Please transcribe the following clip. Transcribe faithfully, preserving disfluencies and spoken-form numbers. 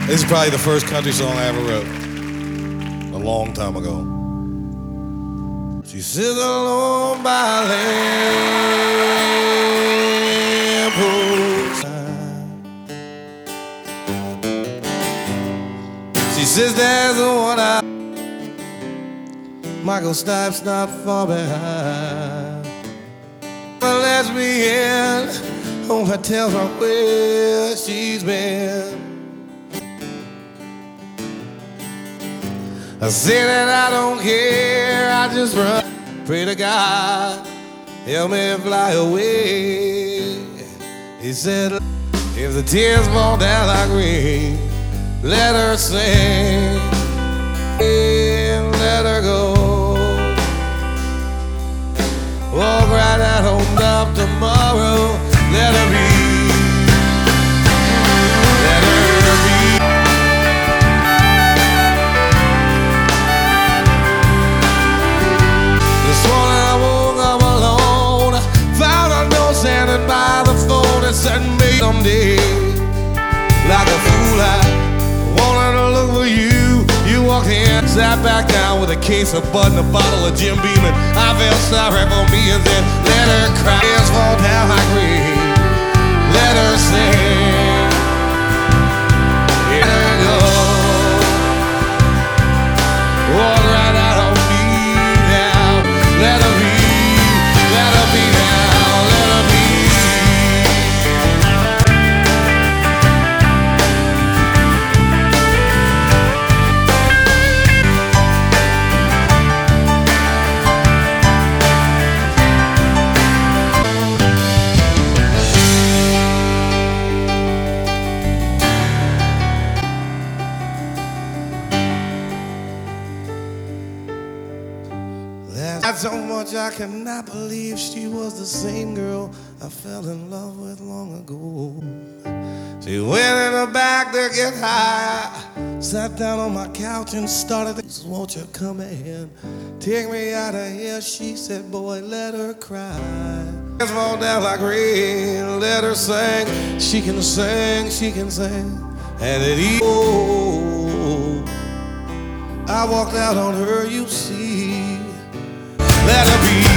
This is probably the first country song I ever wrote. A long time ago. She sits alone by a lamppost. She says there's the one I Michael Stipe's not far behind. But lets me in. Oh, I tell her where she's been. I say that I don't care, I just run. Pray to God, help me fly away. He said, if the tears fall down like rain, let her sing, and let her go. Walk right out on up tomorrow, let her be. Standing by the phone and said me someday. Like a fool I wanted to look for you. You walked in, sat back down with a case of Bud and a bottle of Jim Beam, and I felt sorry for me and then let her cry. Tears fall down like rain. Let her sing. Let her go. Walk right out on me now. Let her be. Let her be now. So much I cannot believe she was the same girl I fell in love with long ago. She went in the back to get high, sat down on my couch and started to, won't you come in, take me out of here. She said, boy, let her cry. Tears fall down like rain, let her sing. She can sing, she can sing. And it e oh, I walked out on her, you see. Let her be.